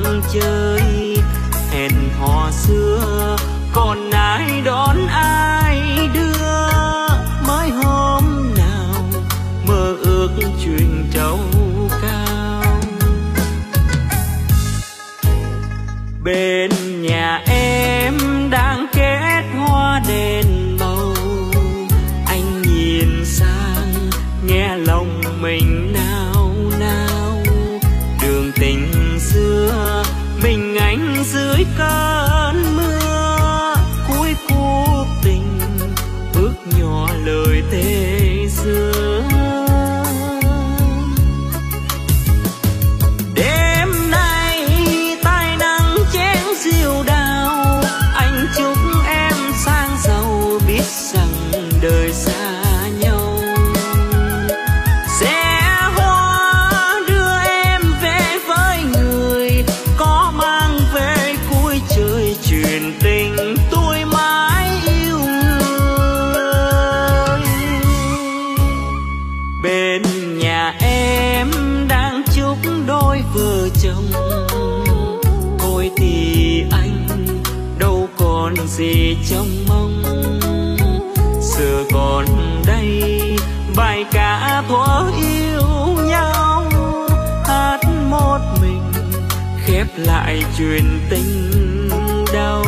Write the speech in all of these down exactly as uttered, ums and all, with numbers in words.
chơi. Hẹn hò xưa còn ai đón ai đưa, mới hôm nào mơ ước chuyện trầu cao. Bên nhà em đang kết hoa đèn màu, anh nhìn sang nghe lòng mình nao nao. Đường tình xưa mình anh dưới cơn mưa, cuối cuộc tình bước nhỏ lời thề xưa. Đêm nay tay nắng chén rượu đào, anh chúc em sang giàu biết rằng đời xa nhau. Sẽ hoa đưa em về với người có mang về cuối trời truyền tình tôi mãi yêu người. Bên nhà em đang chúc đôi vợ chồng, thôi thì anh đâu còn gì trong mong. Giờ còn đây bài ca thuở yêu nhau, hát một mình khép lại chuyện tình đau.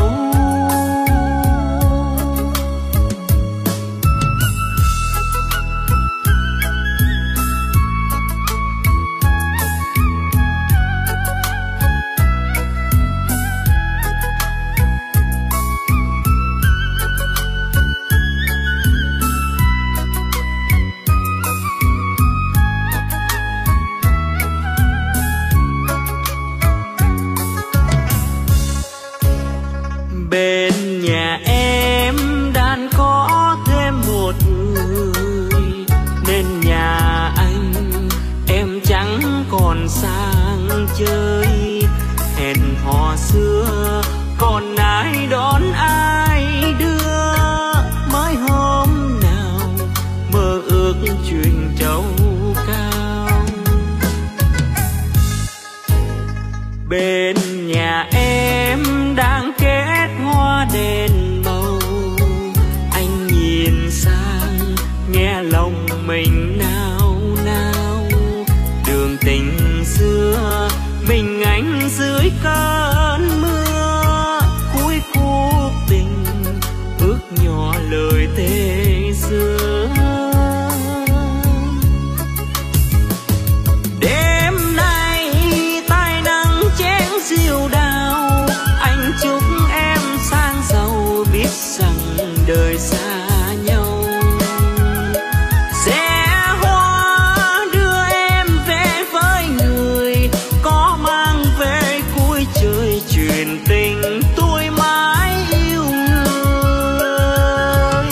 Bên nhà em đang có thêm một người, nên nhà anh em chẳng còn sang chơi. Hẹn hò xưa còn ai đón ai đưa, mới hôm nào mơ ước chuyện trầu cao. Bên nhà em đang kết hoa đèn màu, anh nhìn sang nghe lòng mình nao nao. Đường tình xưa mình anh dưới cơn mưa, cuối cuộc tình ước nhỏ lời thề xưa. Đêm nay tay nắng chén rượu đào, anh chúc em sang giàu biết rằng đời xa nhau. Sẽ hoa đưa em về với người có mang về cuối trời truyền tình tôi mãi yêu người.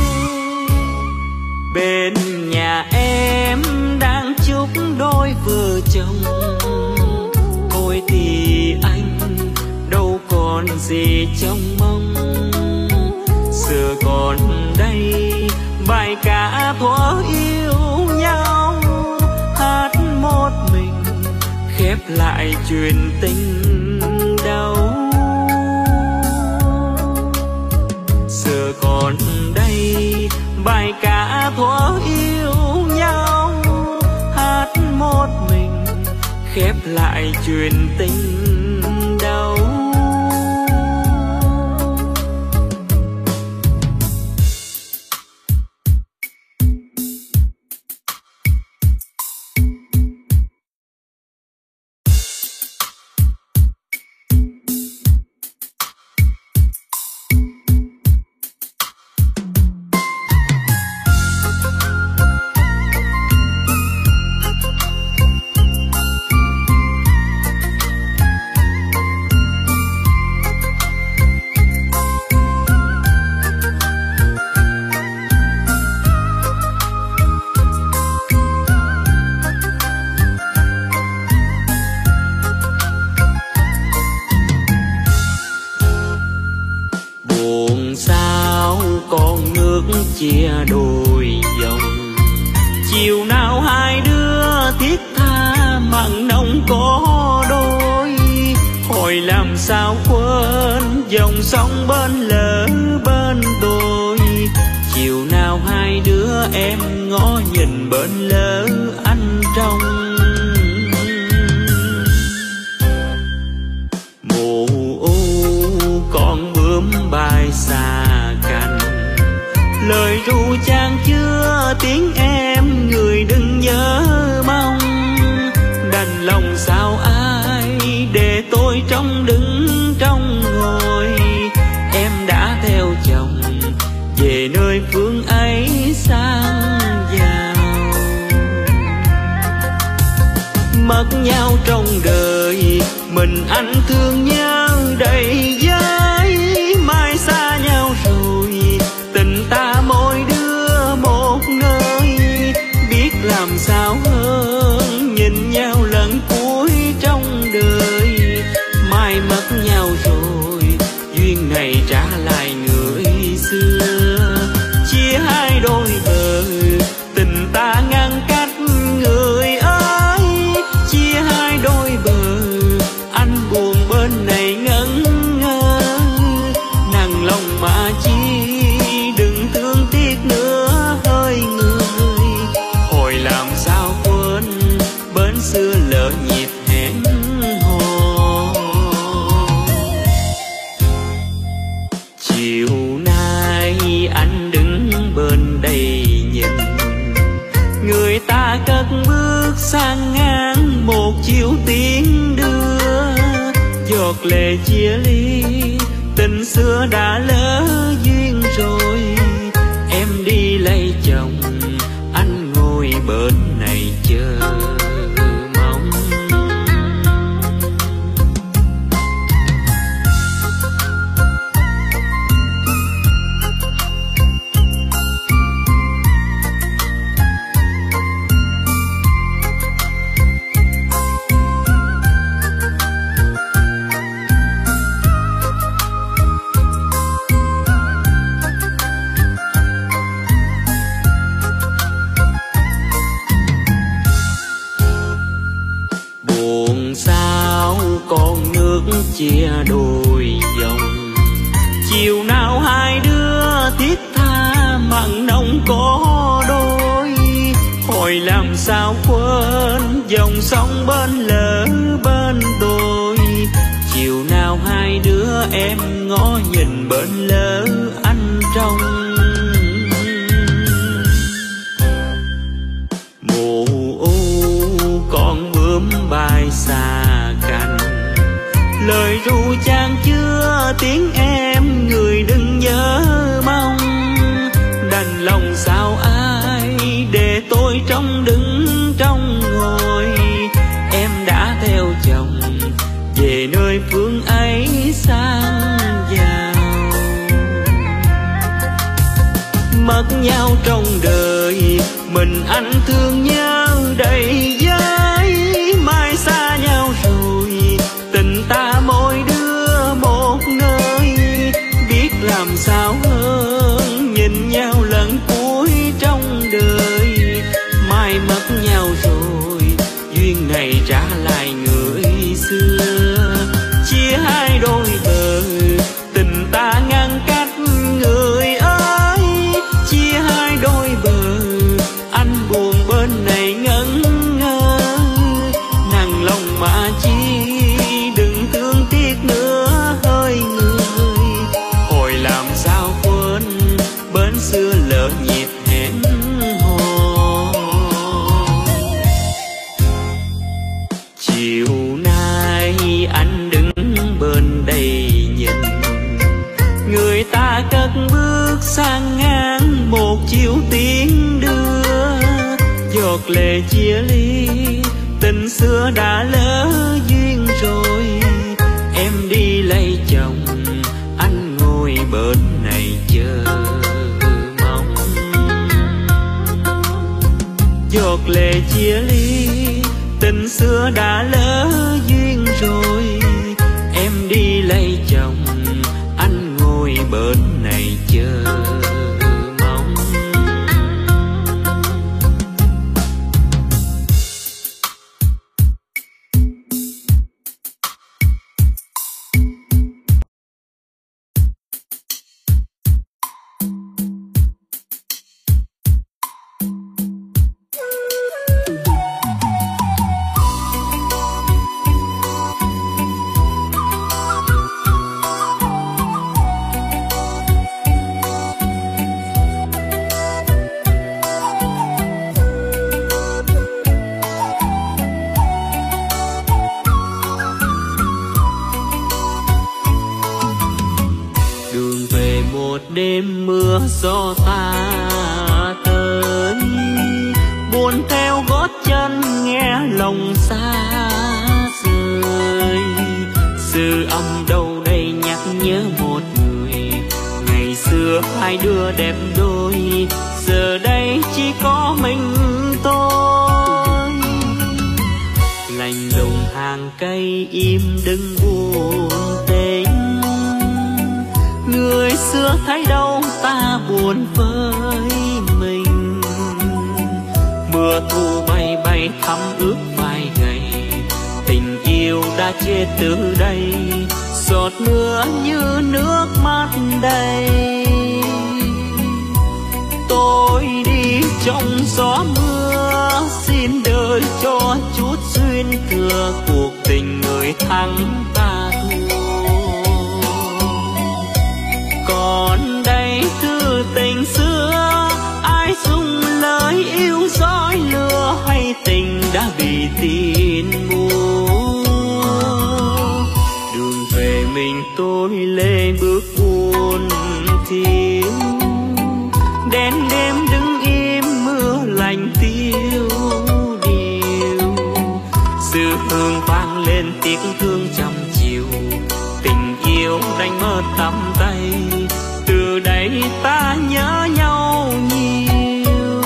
Bên nhà em đang chúc đôi vợ chồng, thôi thì anh đâu còn gì trong mong. Giờ còn đây bài ca thuở yêu nhau, hát một mình khép lại chuyện tình đau. Giờ còn đây bài ca thuở yêu nhau, hát một mình khép lại chuyện tình đau. chia đôi dòng. Chiều nào hai đứa thiết tha mặn nồng có đôi, làm sao quên dòng sông bên lỡ bên đôi. Chiều nào hai đứa em ngó nhìn bên lỡ anh trong. Mù u con bướm bay xa cành, lời ru chan chứa tiếng em người đừng nhớ mong. Đành lòng sao ai để tôi trong đứng trong ngồi. Em đã theo chồng về nơi phương ấy sang giàu. Mất nhau trong đời mình anh thương nhau đầy giới. Mai xa nhau rồi tình ta mỗi đứa một nơi. Biết làm sao hơn nhìn nhau lần cuối trong đời. Mai mất nhau rồi duyên này trả lại người xưa. Chia hai đôi bờ tình ta ngăn cách người ơi. Chia hai đôi bờ anh buồn bên này ngẩn ngơ. Nặng lòng mà chi đừng thương tiếc nữa hơi người. Hồi làm sao quên bên xưa lỡ nhịp hẹn hò. Chiều nay anh đứng bên đây nhìn người ta cất bước sang ngang một chiều tiếng đưa. Giọt lệ chia ly tình xưa đã lỡ duyên rồi. Em đi lấy chồng anh ngồi bên này chờ mong. Chia đôi dòng chiều nào hai đứa thiết tha mặn nồng có đôi. Hồi làm sao quên dòng sông bên lỡ bên đôi. Chiều nào hai đứa em ngó nhìn bên lỡ anh trong. Mù u con bướm bay xa cành, lời ru chan chứa tiếng em người đừng nhớ mong. Đành lòng sao ai để tôi trong đứng trong ngồi. Em đã theo chồng về nơi phương ấy sang giàu. Mất nhau trong đời mình anh thương nhau đầy giới. Mai xa nhau rồi tình ta mỗi đứa một nơi. Biết làm sao hơn nhìn nhau lần cuối trong đời. Mai mất nhau rồi duyên này trả lại người xưa. Chia hai đôi bờ tình ta ngăn cách người ơi. Chia hai đôi bờ anh buồn bên này ngẩn ngơ. Nặng lòng mà chi đừng thương tiếc nữa hơi người. Hồi làm sao quên bên xưa lỡ nhịp hẹn hò. Chiều nay anh đứng bên đây nhìn người ta cất bước sang ngang một chiều tiếng đưa. Giọt lệ chia ly tình xưa đã lỡ duyên rồi. Em đi lấy chồng anh ngồi bên này chờ mong. Giọt lệ chia ly tình xưa đã lỡ duyên rồi. Em đi lấy chồng anh ngồi bên này chờ mong. đêm mưa gió ta tới, buồn theo gót chân nghe lòng xa rời. Dư âm đâu đây nhắc nhớ một người, ngày xưa hai đứa đẹp đôi, giờ đây chỉ có mình tôi. Lạnh lùng hàng cây im đứng buồn tênh, người xưa thấy đâu ta buồn với mình. Mưa thu bay bay thắm ướt vai gầy, tình yêu đã chết từ đây, giọt mưa như nước mắt đầy. Tôi đi trong gió mưa, xin đời cho chút duyên thừa, cuộc tình người thắng ta thua. Còn đây thư tình xưa, ai dùng lời yêu dối lừa, hay tình đã bị tin mua. Đường về mình tôi lê bước buồn thiếu, đêm đêm đứng im mưa lạnh tiêu điều. Dư hương vang lên tiếng thương trăm chiều, tình yêu đánh mất tầm tay, từ đây ta nhớ nhau nhiều.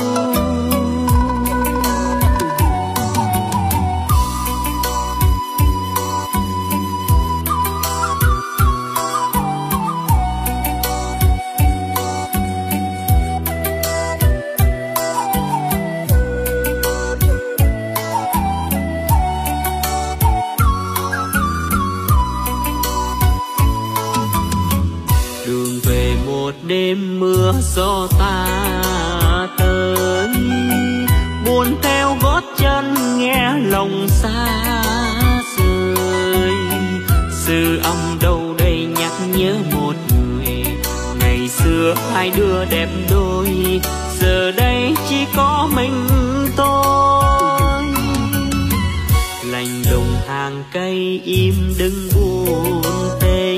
Đường về một đêm mưa gió ta tới, buồn theo gót chân nghe lòng xa rời. Dư âm đâu đây nhắc nhớ một người, ngày xưa hai đứa đẹp đôi, giờ đây chỉ có mình tôi. Lạnh lùng hàng cây im đứng buồn tênh,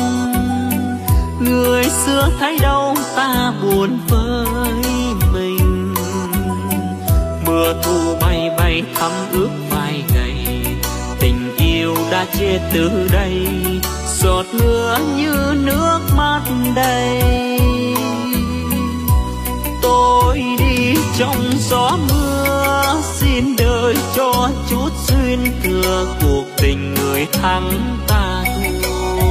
người xưa thấy đâu ta buồn với mình. Mưa thu bay bay thắm ướt vai gầy, tình yêu đã chết từ đây, giọt mưa như nước mắt đầy. Tôi đi trong gió mưa, xin đời cho chút duyên thừa, cuộc tình người thắng ta thua.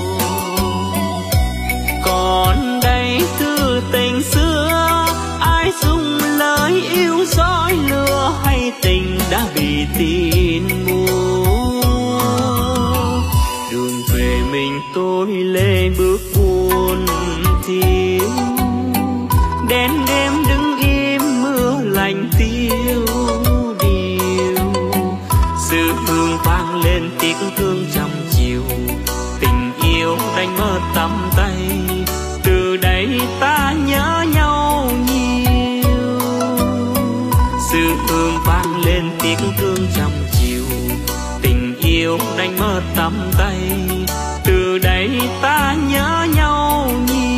Còn đây thư tình xưa, ai dùng lời yêu dối lừa, hay tình đã bị tin mua. Đường về mình tôi lê bước buồn thiếu, đêm đêm đứng im mưa lạnh tiêu điều. Dư hương vang lên tiếng thương trăm chiều, tình yêu đánh mất tầm tay, từ đây ta nhớ nhau nhiều. Dư hương vang lên tiếng thương trăm chiều, tình yêu đánh mất tầm tay, từ đây ta nhớ nhau nhiều.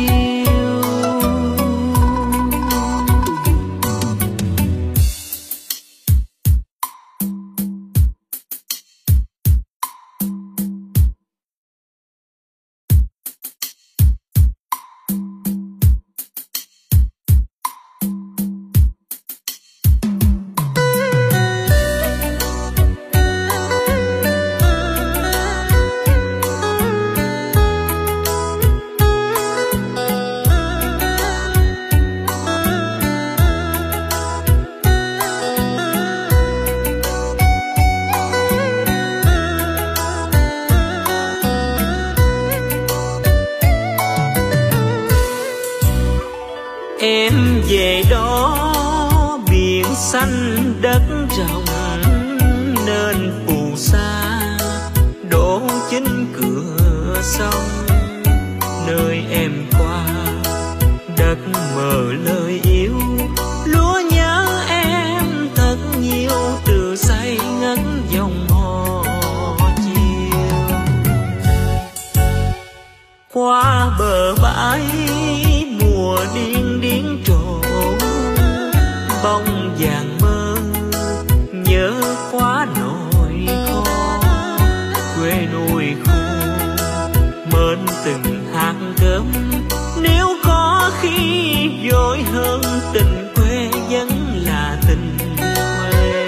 Em về đó biển xanh đất rộng, nên phù sa đổ chính cửa sông. Nơi em qua đất mờ lời yêu, lúa nhớ em thật nhiều, từ say ngất dòng hò chiều. qua bờ bãi mùa điên điên trổ, bông vàng mơ nhớ quá nỗi khó, quê nuôi khô mến từng hạt cơm, nếu có khi vội hơn tình quê vẫn là tình quê.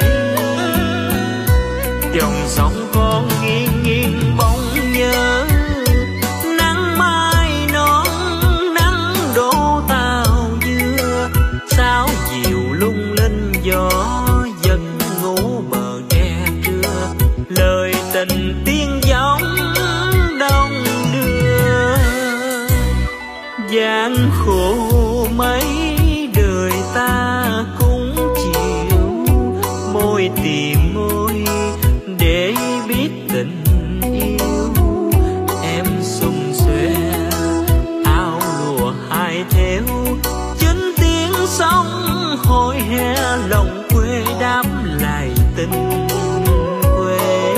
Dòng sông con nghiêng nghiêng bóng nhớ, nắng mai nón nắng đổ tàu dưa, sao chiều lung linh gió dần ngủ bờ tre trưa, lời tình tiếng gióng đông đưa. Gian khổ mấy đời ta cũng chịu, môi tìm môi để biết tình yêu. Em xum xuê áo lụa hai theo, chính tiếng sóng hồi hè lòng quê đáp lại tình quê.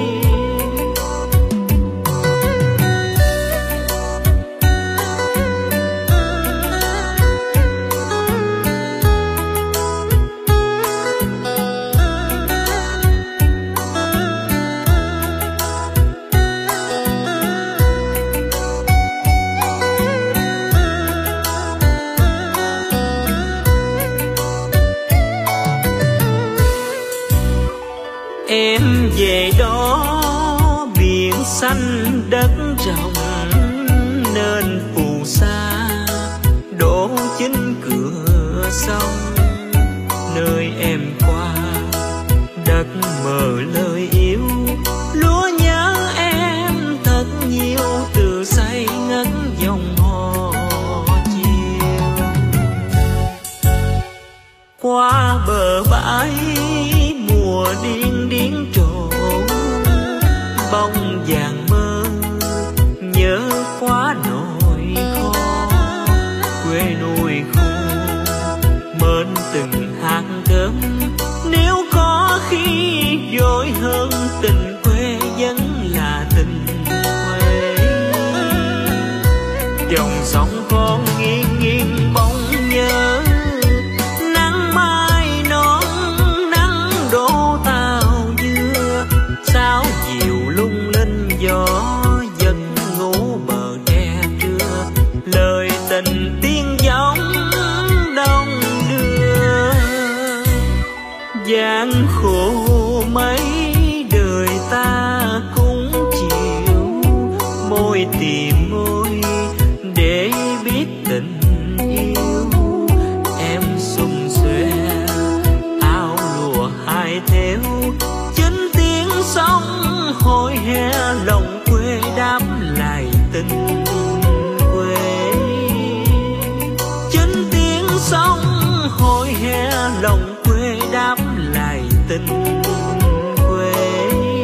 Em về đó biển xanh đất rộng, nên phù sa đổ chính cửa sông. Nơi em qua đất mờ lời yêu, lúa nhớ em thật nhiều từ say ngất dòng hò chiều. Qua bờ bãi mùa điên điên trổ, bông vàng mơ nhớ quá nỗi khó, quê nuôi khô mến từng hạt cơm, nếu có khi vội hơn tình quê vẫn là tình quê. Dòng sông con nghiêng nghiêng bóng nhớ, nắng mai nón nắng đổ tàu dưa, sao chiều lung linh gió dần ngủ bờ tre trưa, lời tình tiếng gióng đông đưa. Gian khổ mấy đời ta cũng chịu, môi tìm môi để biết tình yêu. Em xum xuê áo lụa hai theo, chính tiếng sóng hồi hè lòng quê đáp lại tình quê. Chính tiếng sóng hồi hè lòng quê đáp lại tình quê.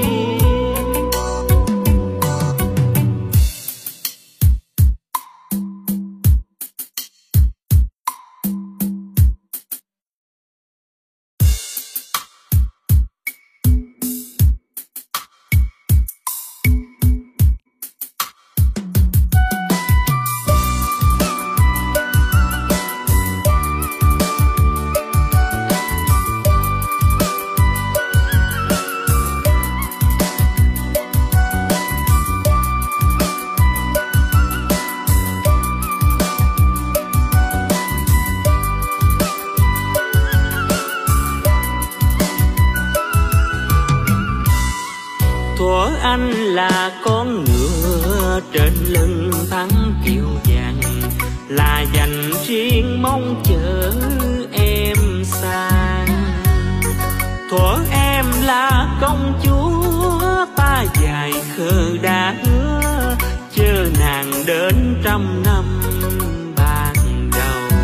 Thuở anh là con ngựa trên lưng thắng kiệu vàng, là dành riêng mong chờ em sang. Thuở em là công chúa ta dài khờ đã hứa, chờ nàng đến trăm năm ban đầu.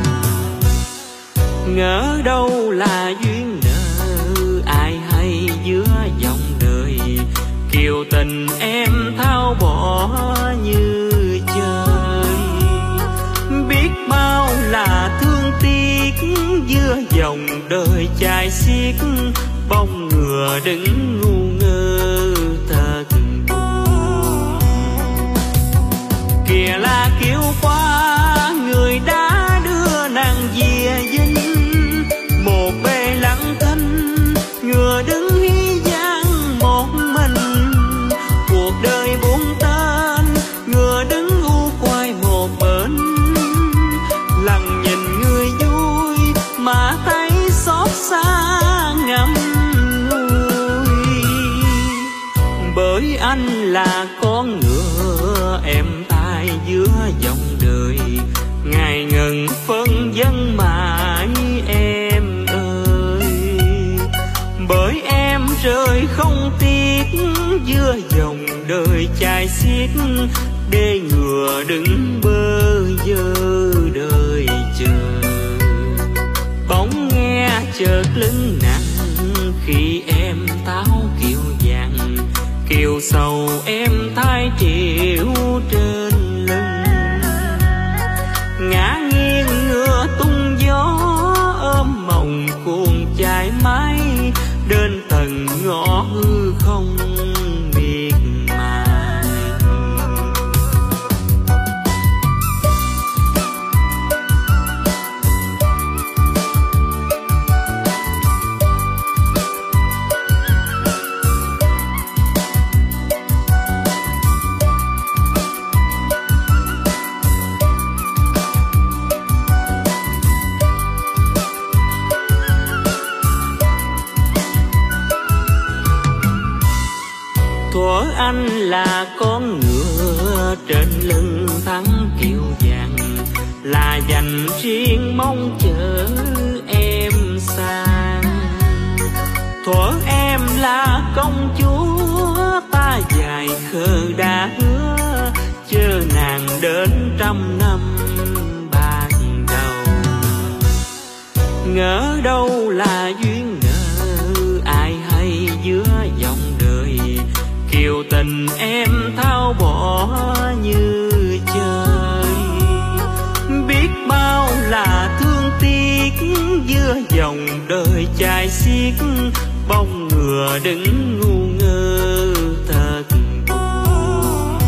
Ngỡ đâu là duyên nợ ai hay giữa dòng đời, kiều tình em thao bỏ như chơi. Biết bao là thương tiếc giữa dòng đời chai xiết, bông ngựa đứng ngu ngơ thật buồn. Kiều anh là con ngựa em tai giữa dòng đời, ngày ngần phân vân mãi em ơi. Bởi em rơi không tiếc giữa dòng đời chai xiết, để ngựa đứng bơ vơ đời chờ. Bỗng nghe chợt lưng nặng khi em táo kiều vàng, kiều sầu em thay triệu trên lưng. Ngã nghiêng ngựa tung gió ôm mộng cuồng chài mái, đến tận ngõ hư không miệt mài. Thuở anh là con ngựa trên lưng thắng kiều vàng, là dành riêng mong chờ em sang. Thuở em là công chúa ta dài khờ đã hứa, chờ nàng đến trăm năm ban đầu. Ngỡ đâu là duyên nợ ai hay giữa dòng đời, kiều tình em thao bỏ như chơi. Biết bao là thương tiếc giữa dòng đời chai xiết, bóng ngựa đứng ngu ngơ thật buồn.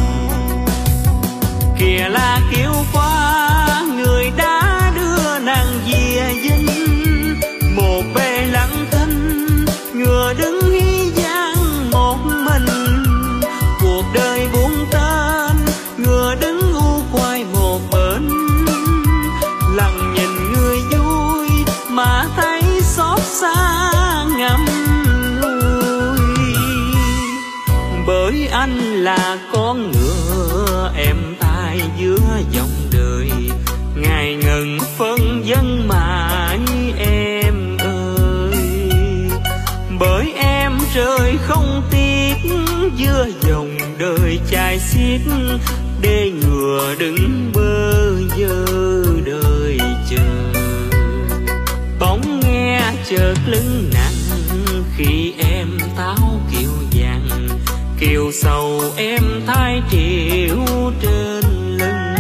Kìa là kiêu qua người đã đưa nàng về dinh, một bề lặng thinh ngựa đứng hy vang một mình. Cuộc đời buông tên ngựa đứng u quay một bên, lặng nhìn người vui mà thấy xót xa ngậm ngùi. Bởi anh là con ngựa em tai giữa dòng đời, ngày ngần phân vân mãi em ơi. Bởi em rơi không tiếc giữa dòng đời chai xiết, để ngựa đứng bơ vơ đời chờ. Bỗng nghe chợt lưng nặng khi em táo kiều vàng, kiều sầu em thay triệu trên lưng.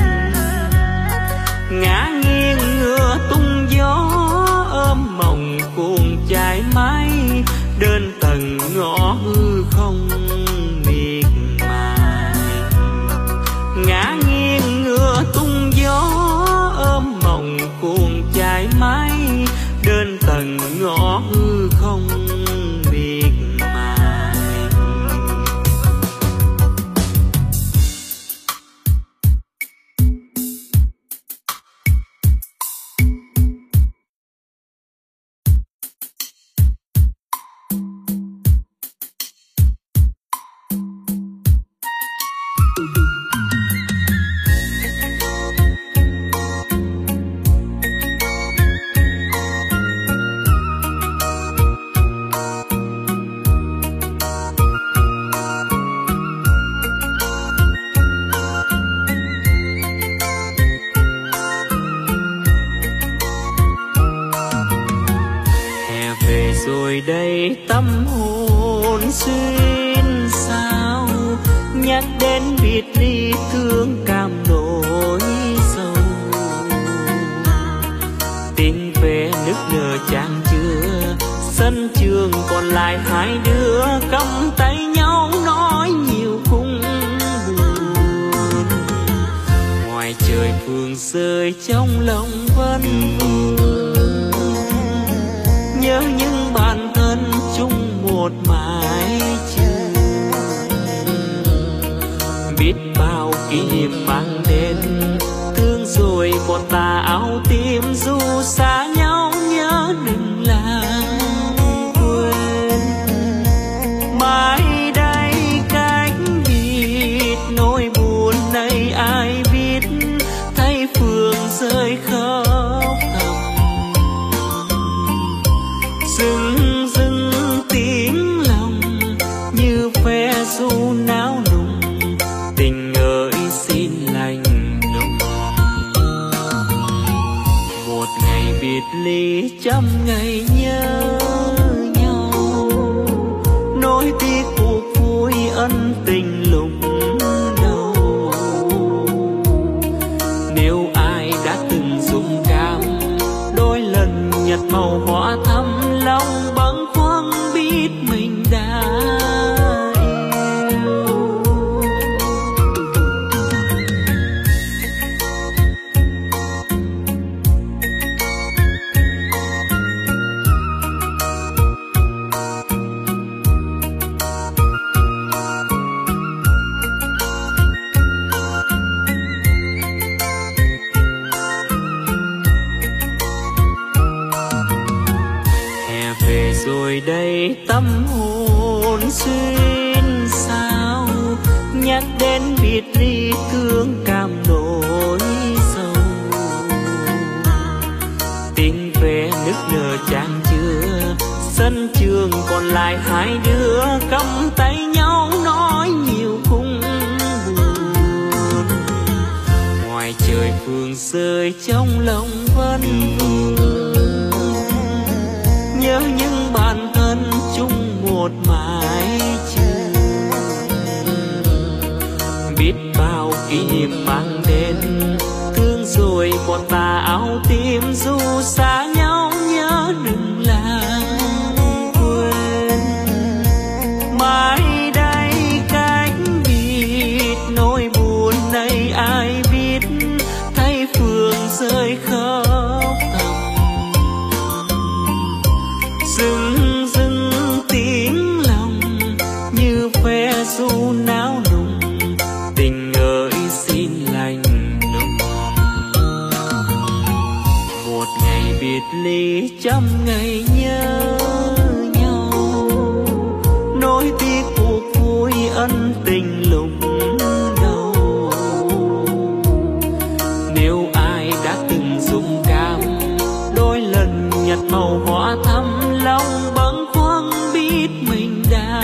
Ngã nghiêng ngựa tung gió ôm mộng cuồng chài mái, đến tận ngõ hư không miệt mài. Ngã nghiêng ngựa tung gió ôm mộng cuồng chài mái, đến tận ngõ hư không miệt mài. Rồi đây tâm hồn xuyên sao, nhắc đến biệt ly thương cảm nỗi sâu. Tình về nước nở chan chứa, sân trường còn lại hai đứa cầm tay nhau nói nhiều cung buồn. Ngoài trời phương rơi trong lòng vẫn vương, nhớ những bản thân chung một mái trường. Biết bao kỷ niệm mang đến, thương rồi còn tà áo tim dù xa nhau nhớ đừng làm quên. Mai đây cách ly trăm ngày nhớ nhau, nỗi tiếc cuộc vui ân tình lúc đầu. Nếu ai đã từng dung cảm đôi lần nhặt màu hoa thắm, lòng bâng khuâng biết mình đã rồi đây tâm hồn xuyên sao, nhắc đến biệt ly thương cảm nỗi sâu. Tình về nức nở chan chứa, sân trường còn lại hai đứa cầm tay nhau nói nhiều cung buồn. Ngoài trời phương rơi trong lòng vẫn vương, nhớ những bản thân chung một mái trường. Biết bao kỷ niệm mang đến, thương rồi còn tà áo tim, dù xa nhau nhớ đừng lãng quên. Mai đây cách biệt, nỗi buồn này ai biết, thấy phương rơi khóc thầm. Dưng dưng tiếng lòng như phe ru náo nùng, tình ơi xin lành nồng. Một ngày biệt ly trăm ngày nhớ nhau, nỗi tiếc cuộc vui ân tình lúc đầu. Nếu ai đã từng dung cảm đôi lần nhặt màu hoa thắm, lòng bâng khuâng biết mình đã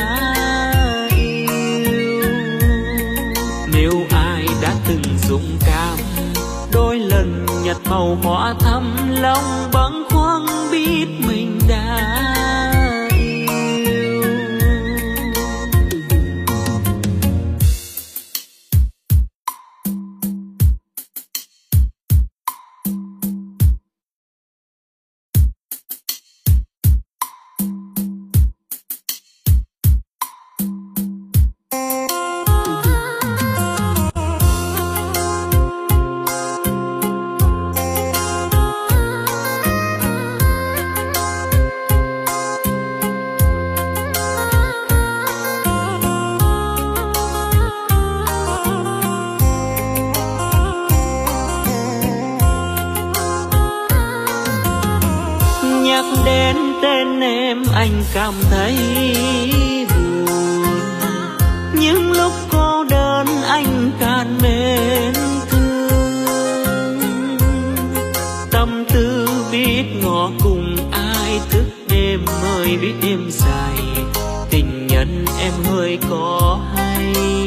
yêu. Nếu ai đã từng dung cảm đôi lần nhặt màu hoa thắm, lòng bâng khuâng biết mình đã yêu. Nhắc đến tên em anh cảm thấy buồn, những lúc cô đơn anh càng mến thương. Tâm tư biết ngỏ cùng ai, thức đêm mới biết đêm dài, tình nhân em hơi có hay.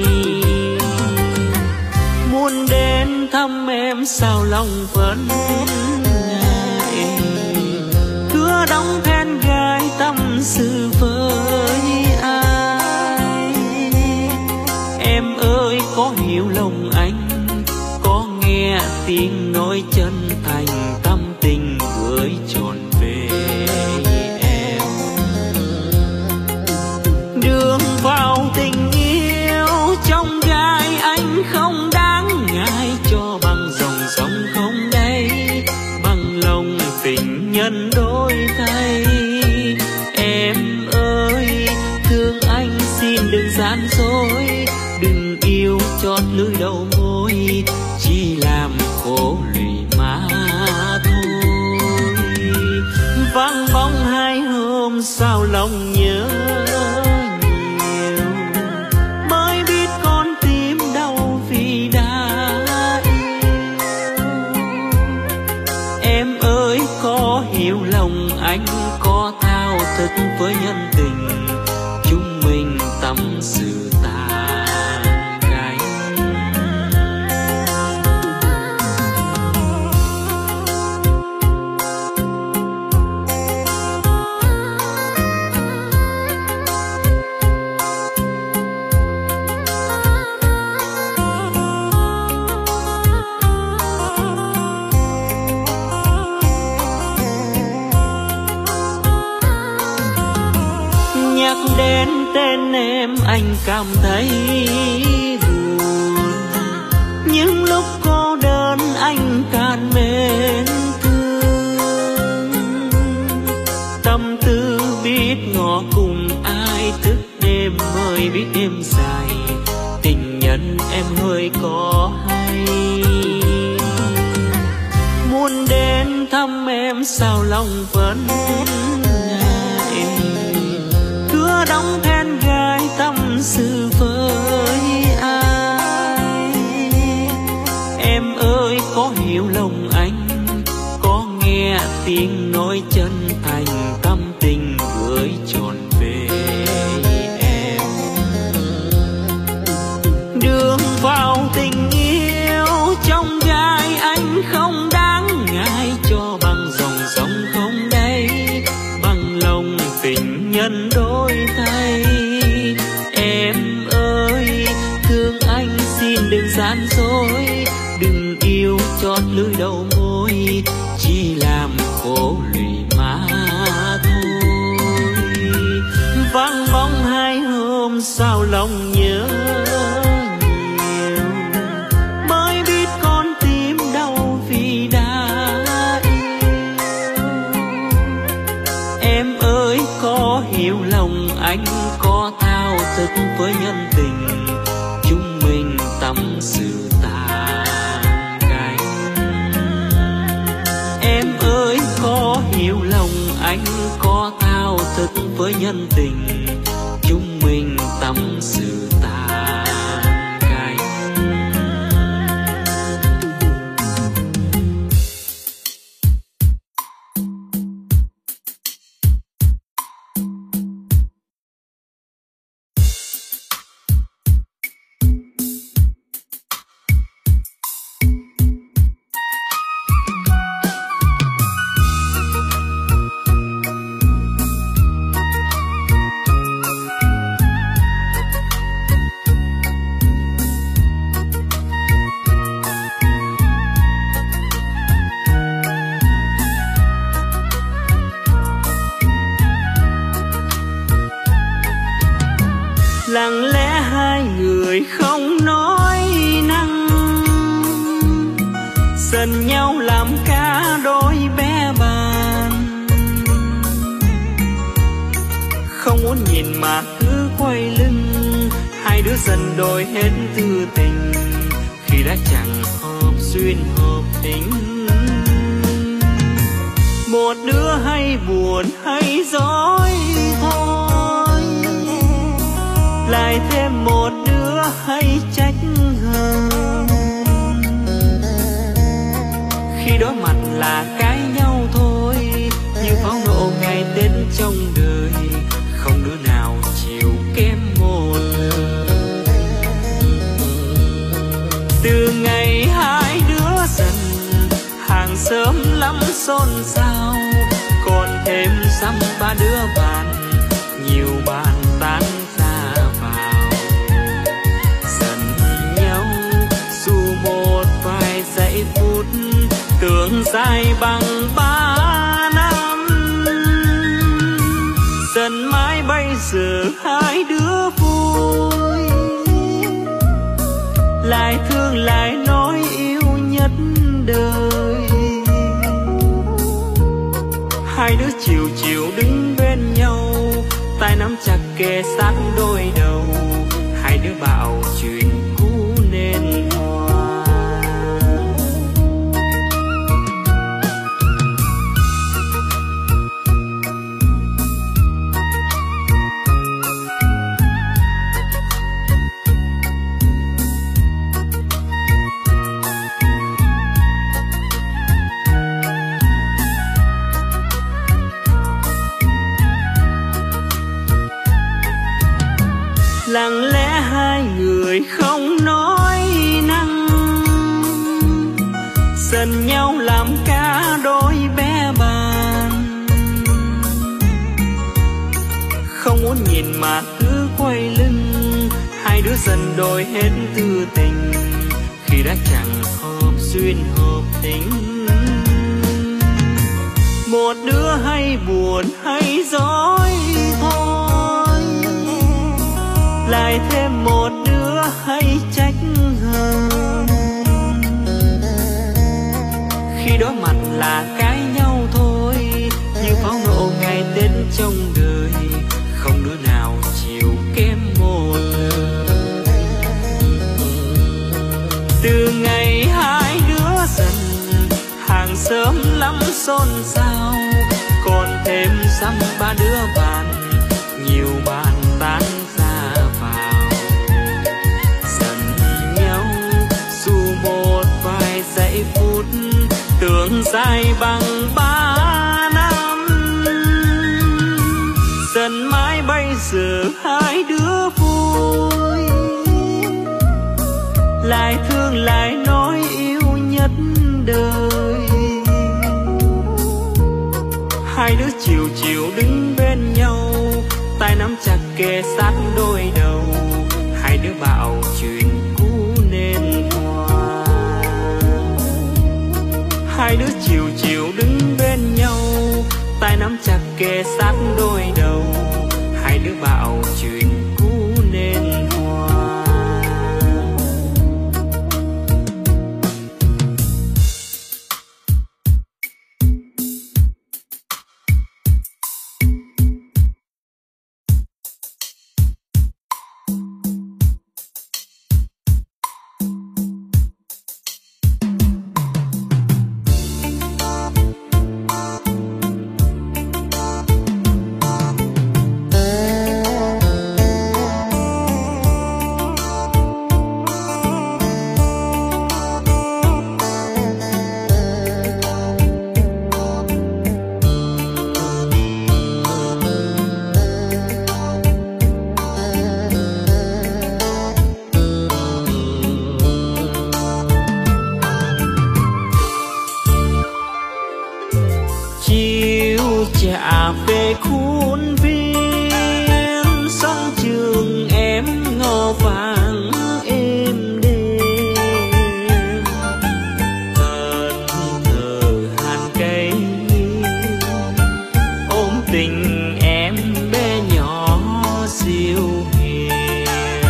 Muốn đến thăm em sao lòng vẫn đóng then gái tâm sự với ai. Em ơi có hiểu lòng anh, có nghe tiếng nói chân thành, tâm tình gửi trọn về em. Đường vào tình yêu trong gai anh không đáng ngại, cho bằng dòng sông không đáy, bằng lòng tình nhân đôi thay. Em ơi thương anh xin đừng gian dối, đừng yêu chót lưỡi đầu môi, chỉ làm khổ lụy mà thôi. Vắng bóng hai hôm sao lòng nhớ nhiều, mới biết con tim đau vì đã yêu. Em ơi có hiểu lòng anh, có thao thức với nhân tình, chúng mình tâm sự tàn gánh. tên em anh cảm thấy buồn, những lúc cô đơn anh càng mến thương. Tâm tư biết ngỏ cùng ai, thức đêm mới biết đêm dài, tình nhân em hơi có hay. Muốn đến thăm em sao lòng vẫn ngại, cứ đóng then gái tâm sự với ai. Em ơi có hiểu lòng anh, có nghe tiếng nói chân thành, tâm tình gửi trọn về em. Đường vào tình yêu trong gai anh không đáng ngại, cho bằng dòng sông không đáy, bằng lòng tình nhân đôi thay. Em ơi thương anh xin đừng gian dối, đừng yêu chót lưỡi đầu môi, chỉ làm khổ lụy mà thôi. Vắng bóng hai hôm sao lòng nhớ nhiều, mới biết con tim đau vì đã yêu. Em ơi có hiểu lòng anh, có thao thức với nhân tình, chúng mình tâm sự tàn cánh. Em ơi có hiểu lòng anh, có thao thức với nhân tình, chúng mình tâm sự tàn cánh. Lặng lẽ hai người không nói năng, dần nhau làm cả đôi bé bàng. Không muốn nhìn mà cứ quay lưng, hai đứa dần đổi hết tư tình, khi đã chẳng hợp duyên hợp tính. Một đứa hay buồn hay dối thôi, lại thêm một đứa hay trách hờn. Khi đối mặt là cãi nhau thôi, như pháo nổ ngày Tết trong đời, không đứa nào chịu kém một lời. Từ ngày hai đứa dần hàng xóm lắm xôn xao, còn thêm dăm ba đứa bạn, nhiều bạn tán ra vào. Dần nhau dù một vài giây phút, tưởng dài bằng ba năm. Dần mãi bây giờ hai đứa vui, lại thương lại nói yêu nhất đời. Hai đứa chiều chiều đứng bên nhau, tay nắm chặt kề sát đôi đầu, hai đứa bảo chuyện cũ nên hoa. Lặng lẽ hai người không nói năng, dần nhau làm cả đôi bé bàng. Không muốn nhìn mà cứ quay lưng, hai đứa dần đổi hết tư tình, khi đã chẳng hợp duyên hợp tính. Một đứa hay buồn hay dối thôi, lại thêm một đứa hay trách hơn. Khi đối mặt là cãi nhau thôi, như pháo nổ ngày Tết trong đời, không đứa nào chịu kém một lời. Từ ngày hai đứa dần, hàng xóm lắm xôn xao, còn thêm dăm ba đứa bạn, nhiều bạn tán ra vào. Giận nhau dù một vài giây phút, tưởng dài bằng ba năm. Dần mãi bây giờ hai đứa vui, lại thương lại nói yêu nhất đời. Hai đứa chiều chiều đứng bên nhau, tay nắm chặt kề sát đôi đầu. Hai đứa bảo chuyện cũ nên hòa. Hai đứa chiều chiều đứng bên nhau, tay nắm chặt kề sát đôi đầu. Hai đứa bảo chuyện cũ nên hòa. Chả về khuôn viên sân trường em ngõ vàng êm đêm, thân thờ hàn cây ôm tình em bé nhỏ siêu hiền.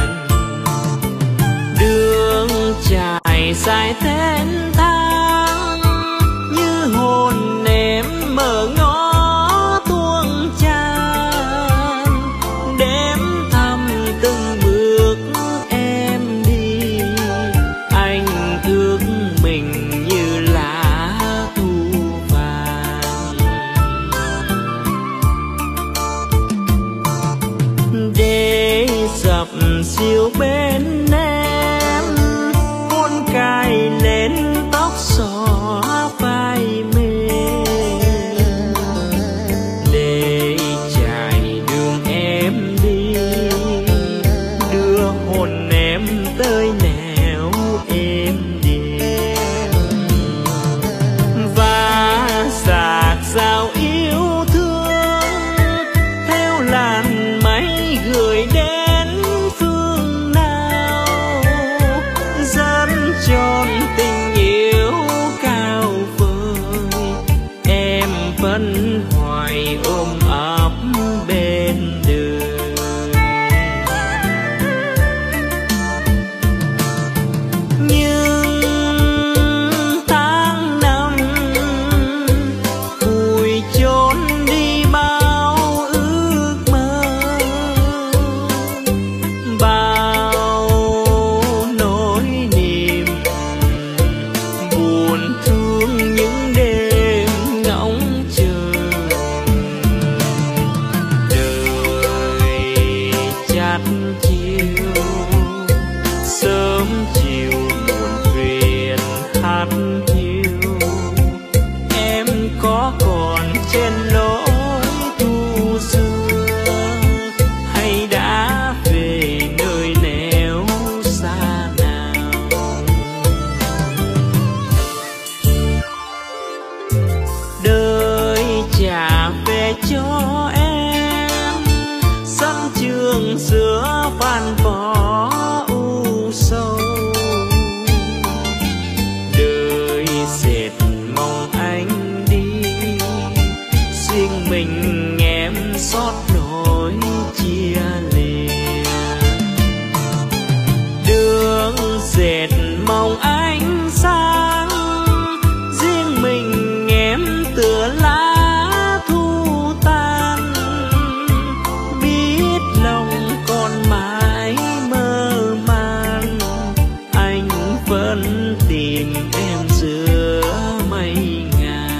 Đường trải dài tên tháng như hồn em mở ngõ siêu bên em, hôn cài lên vẫn tìm em giữa mây ngàn.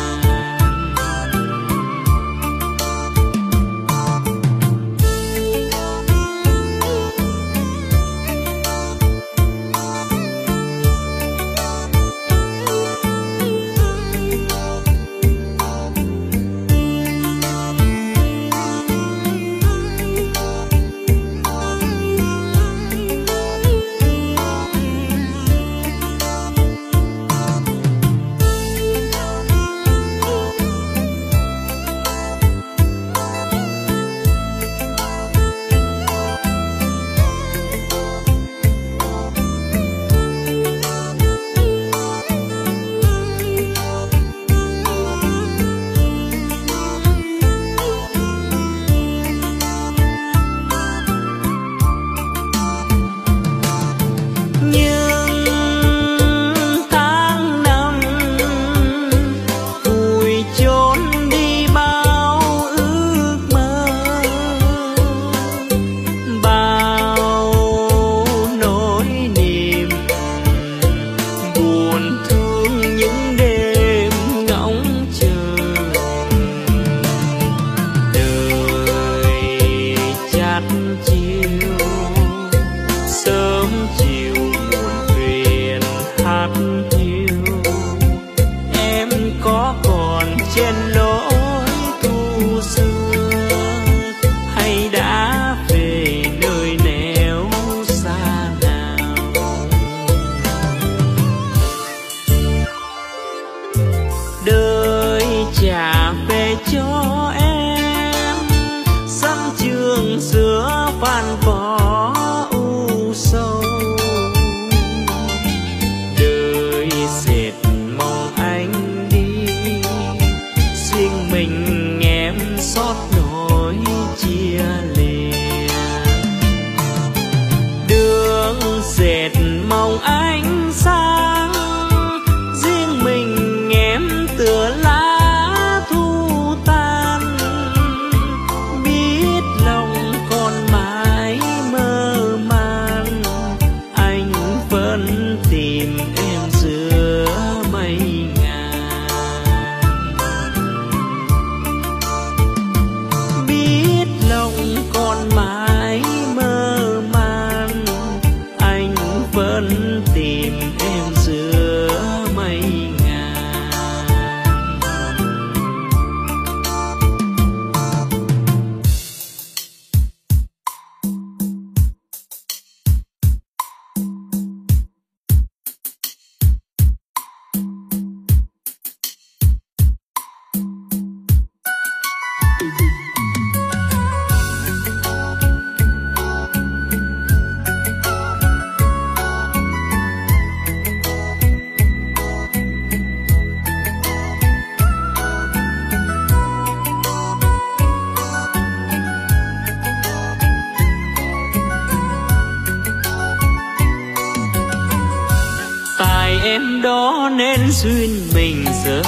Em đó nên duyên mình dở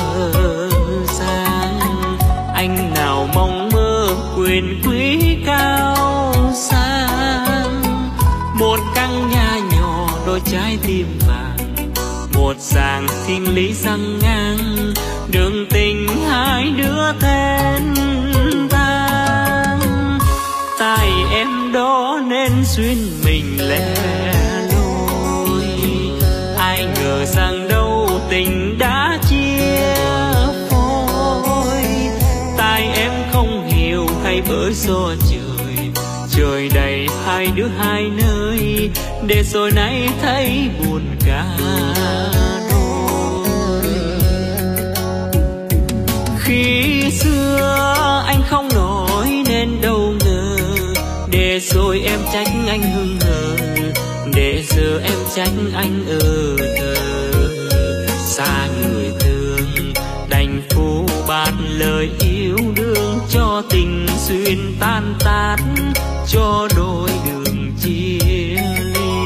dang, anh nào mong mơ quyền quý cao sang. Một căn nhà nhỏ đôi trái tim vàng, một dàng thiên lý răng ngang, đường tình hai đứa thênh thang. Tại em đó nên duyên mình lẻ loi, ai ngờ rằng đâu tình đã chia phôi. Tại em không hiểu hay bởi do trời, trời đầy hai đứa hai nơi, để rồi nay thấy buồn cả đôi. Khi xưa anh không nói nên đâu ngờ, để rồi em trách anh hững hờ, để giờ em trách anh ơ thơ. Xa người thương đành phũ bạt lời yêu đương, cho tình duyên tan tát, cho đôi đường chia ly.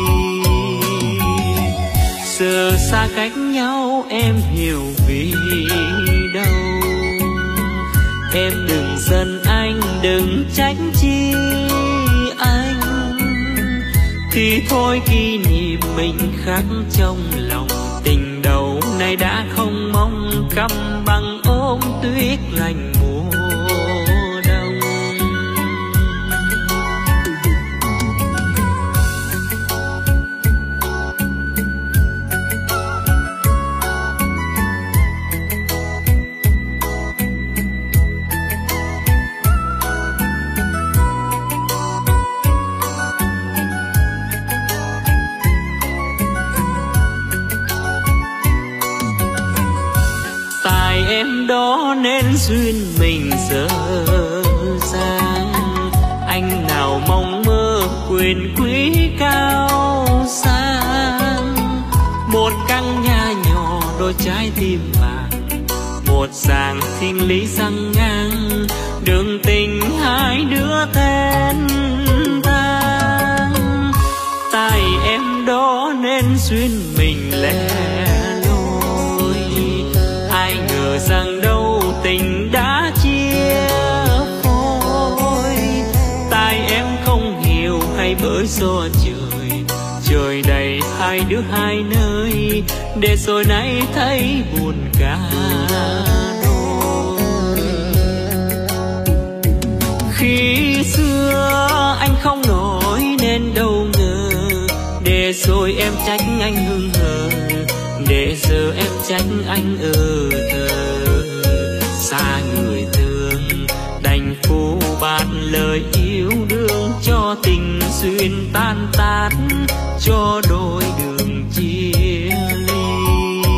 Giờ xa cách nhau em hiểu vì đâu, em đừng giận anh, đừng trách chi anh. thì thôi kỷ niệm mình khắc trong lòng. Tình đầu này đã không mong căm bằng ôm tuyết lạnh mùa đông. Em đó nên duyên mình dở dang, anh nào mong mơ quyền quý cao sang. Một căn nhà nhỏ đôi trái tim vàng, một dàng thiên lý răng ngang, đường tình hai đứa tên thang. Tại em đó nên duyên mình lẻ loi, ai ngờ rằng đâu tình đã chia phôi. Tại em không hiểu hay bởi do trời, trời đầy hai đứa hai nơi, để rồi nay thấy buồn cả đôi. Khi xưa anh không nổi nên đâu ngờ, để rồi em trách anh hững hờ, để giờ em trách anh ơ thơ. Xa người thương đành phũ bạt lời yêu đương, cho tình duyên tan tát, cho đôi đường chia ly.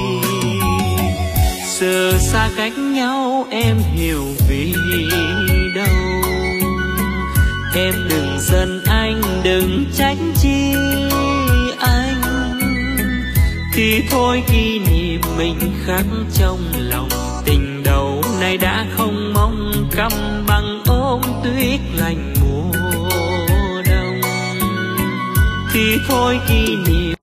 Giờ xa cách nhau em hiểu vì đâu, em đừng giận anh, đừng trách chi anh. Thì thôi kỷ niệm mình khắc trong lòng, tình đầu này đã không mong căm bằng ôm tuyết lạnh mùa đông. Thì thôi kỷ niệm